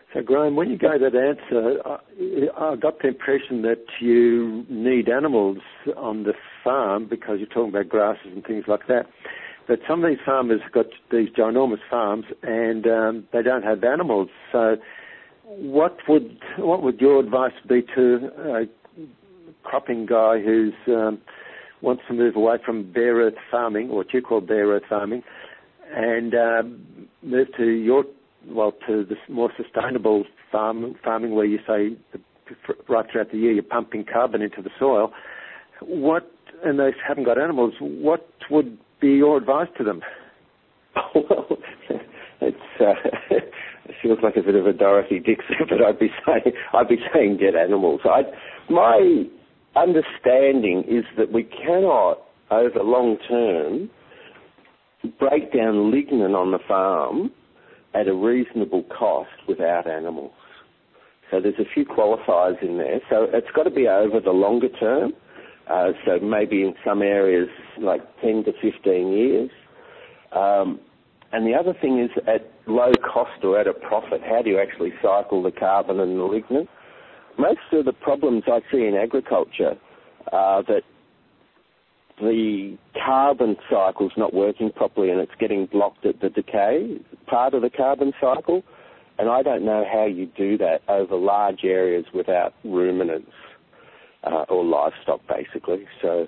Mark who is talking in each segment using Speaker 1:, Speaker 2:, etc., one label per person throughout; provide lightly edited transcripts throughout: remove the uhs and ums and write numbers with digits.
Speaker 1: So, Graham, when you gave that answer, I got the impression that you need animals on the farm because you're talking about grasses and things like that. But some of these farmers have got these ginormous farms and they don't have animals. So what would your advice be to a cropping guy who's wants to move away from bare earth farming, or what you call bare earth farming, and move to to this more sustainable farming where you say right throughout the year you're pumping carbon into the soil, and they haven't got animals, what would be your advice to them?
Speaker 2: Well, it feels like a bit of a Dorothy Dixon, but I'd be saying get animals. My understanding is that we cannot, over long term, break down lignin on the farm at a reasonable cost without animals. So there's a few qualifiers in there. So it's got to be over the longer term. So maybe in some areas like 10 to 15 years. And the other thing is at low cost or at a profit, how do you actually cycle the carbon and the lignin? Most of the problems I see in agriculture are that the carbon cycle's not working properly and it's getting blocked at the decay part of the carbon cycle. And I don't know how you do that over large areas without ruminants or livestock, basically, so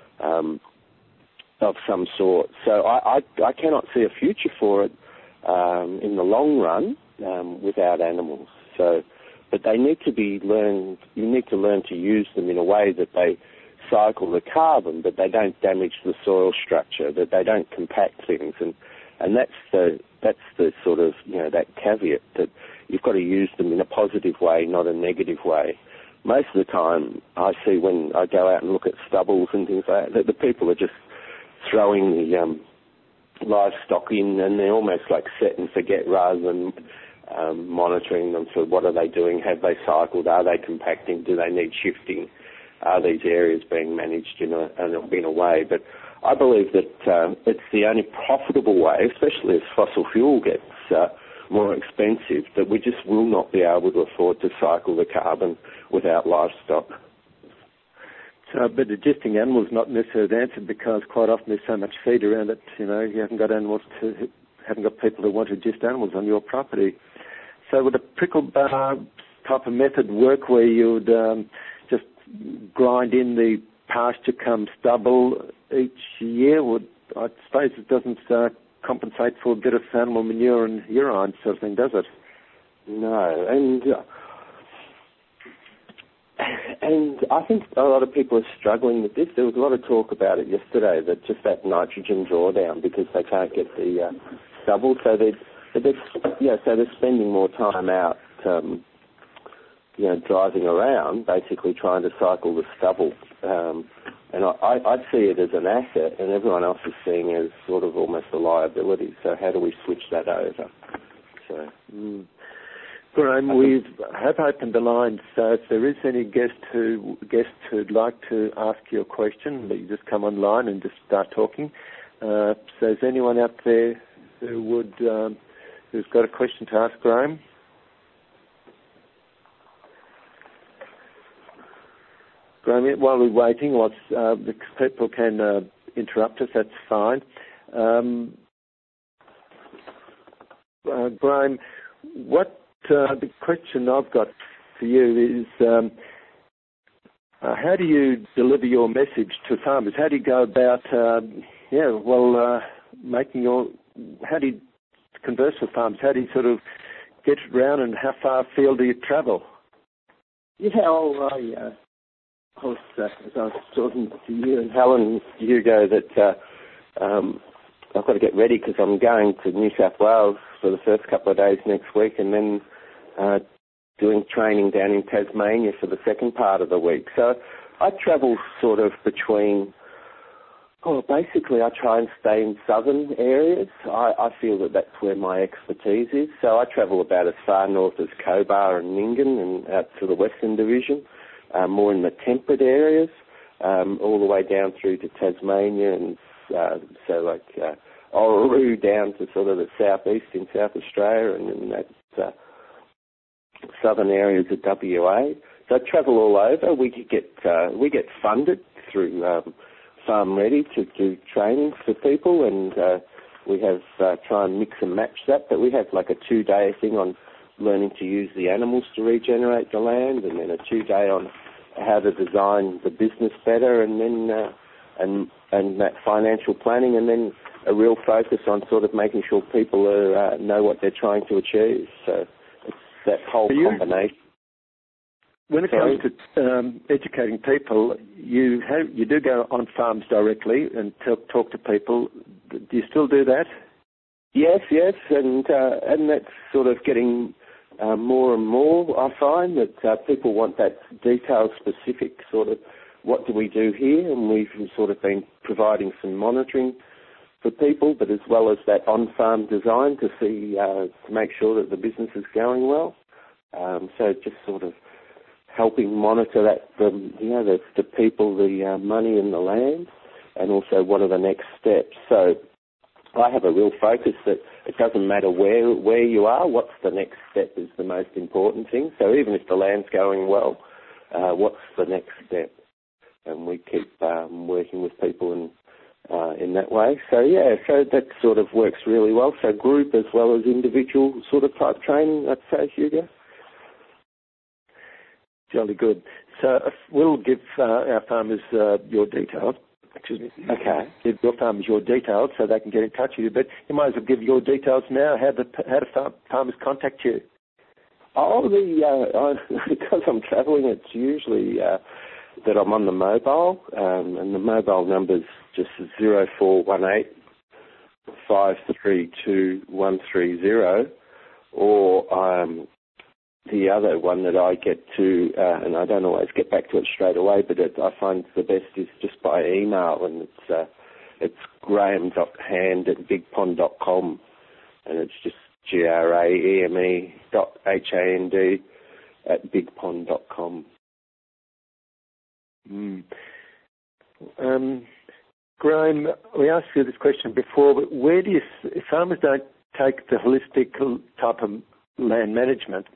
Speaker 2: of some sort. So I cannot see a future for it in the long run without animals. So, but they need to be learned. You need to learn to use them in a way that they cycle the carbon, but they don't damage the soil structure, that they don't compact things, and that's the sort of, that caveat, that you've got to use them in a positive way, not a negative way. Most of the time, I see when I go out and look at stubbles and things like that, the people are just throwing the livestock in, and they're almost like set and forget rather than monitoring them for what are they doing, have they cycled, are they compacting, do they need shifting, are these areas being managed in a way. But I believe that it's the only profitable way, especially as fossil fuel gets more expensive, that we just will not be able to afford to cycle the carbon without livestock.
Speaker 1: So, but digesting animals not necessarily the answer, because quite often there's so much feed around that you haven't got people who want to digest animals on your property. So would a prickle bar type of method work where you would just grind in the pasture come stubble each year? I suppose it doesn't compensate for a bit of animal manure and urine sort of thing, does it?
Speaker 2: No, and I think a lot of people are struggling with this. There was a lot of talk about it yesterday, that nitrogen drawdown, because they can't get the stubble, so they're spending more time out, driving around, basically trying to cycle the stubble. And I see it as an asset, and everyone else is seeing it as sort of almost a liability. So how do we switch that over? So.
Speaker 1: Graham, we have opened the line, so if there is any guest who'd like to ask you a question, you just come online and just start talking. So is anyone out there who's got a question to ask Graham? Graham, while we're waiting, people can interrupt us, that's fine. Graham, the question I've got for you is, how do you deliver your message to farmers? How do you go about, how do you converse with farmers? How do you sort of get around, and how far afield do you travel?
Speaker 2: As I was talking to you and Helen Hugo, that I've got to get ready because I'm going to New South Wales for the first couple of days next week, and then doing training down in Tasmania for the second part of the week. So I travel sort of between, basically I try and stay in southern areas. I feel that that's where my expertise is. So I travel about as far north as Cobar and Nyngan and out to the Western Division, more in the temperate areas, all the way down through to Tasmania, and Orroroo down to sort of the southeast in South Australia, and then that's southern areas of WA. So I travel all over. We get funded through Farm Ready to do training for people, and we have try and mix and match that. But we have like a 2-day thing on learning to use the animals to regenerate the land, and then a 2-day on how to design the business better, and then and that financial planning, and then a real focus on sort of making sure people know what they're trying to achieve. So it's that whole combination.
Speaker 1: When it comes to educating people, you do go on farms directly and talk to people. Do you still do that?
Speaker 2: Yes, and that's sort of getting more and more. I find that people want that detailed, specific sort of what do we do here, and we've sort of been providing some monitoring for people, but as well as that on-farm design to see to make sure that the business is going well. So just sort of helping monitor that, the people, the money and the land, and also what are the next steps. So I have a real focus that it doesn't matter where you are, what's the next step is the most important thing. So even if the land's going well, what's the next step? And we keep working with people in that way. So so that sort of works really well. So group as well as individual sort of type training, I'd say, Hugo.
Speaker 1: Jolly good. So we'll give our farmers your details. Excuse me.
Speaker 2: Okay.
Speaker 1: Give your farmers your details so they can get in touch with you. But you might as well give your details now. How do farmers contact you?
Speaker 2: Because I'm travelling, it's usually that I'm on the mobile, and the mobile number's just 0418 532 130, or the other one that I get to, and I don't always get back to it straight away, but I find the best is just by email, and it's graham.hand@bigpond.com, and it's just grame.hand@bigpond.com.
Speaker 1: Graham, we asked you this question before, but where do if farmers don't take the holistic type of land management,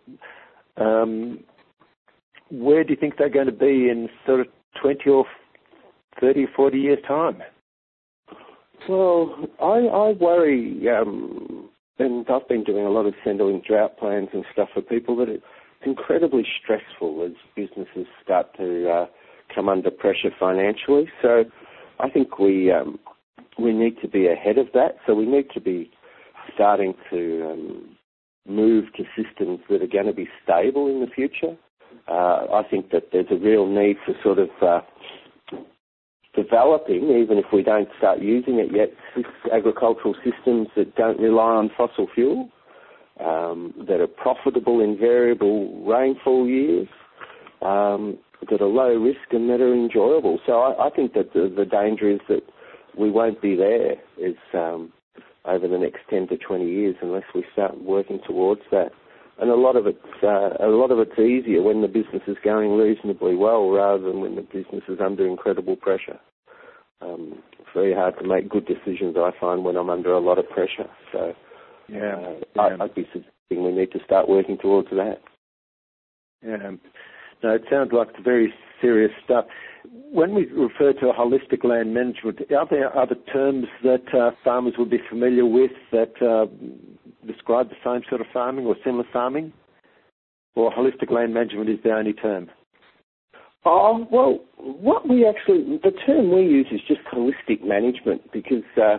Speaker 1: where do you think they're going to be in sort of 20 or 30 or 40 years' time?
Speaker 2: Well, I worry, and I've been doing a lot of sending drought plans and stuff for people, that it's incredibly stressful as businesses start to come under pressure financially. So I think we need to be ahead of that. So we need to be starting to move to systems that are going to be stable in the future. I think that there's a real need for sort of developing, even if we don't start using it yet, agricultural systems that don't rely on fossil fuel, that are profitable in variable rainfall years, that are low risk and that are enjoyable. So I think that the danger is that we won't be there over the next 10 to 20 years unless we start working towards that. And a lot of it's easier when the business is going reasonably well rather than when the business is under incredible pressure. It's very hard to make good decisions, I find, when I'm under a lot of pressure. So I'd be suggesting we need to start working towards that.
Speaker 1: Yeah. No, it sounds like it's very serious stuff. When we refer to a holistic land management, are there other terms that farmers would be familiar with that describe the same sort of farming or similar farming? Or holistic land management is the only term?
Speaker 2: Oh, well, the term we use is just holistic management, because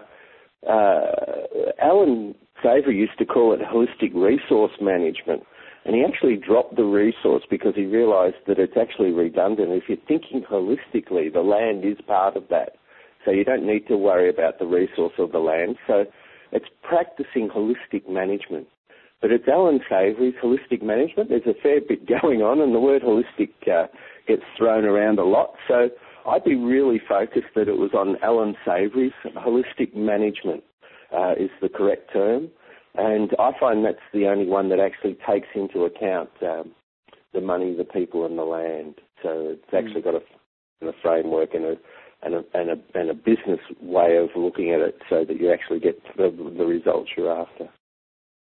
Speaker 2: Alan Savory used to call it holistic resource management. And he actually dropped the resource because he realised that it's actually redundant. If you're thinking holistically, the land is part of that. So you don't need to worry about the resource of the land. So it's practicing holistic management. But it's Alan Savory's holistic management. There's a fair bit going on, and the word holistic gets thrown around a lot. So I'd be really focused that it was on Alan Savory's holistic management is the correct term. And I find that's the only one that actually takes into account the money, the people, and the land. So it's actually got a framework and a business way of looking at it, so that you actually get the results you're after.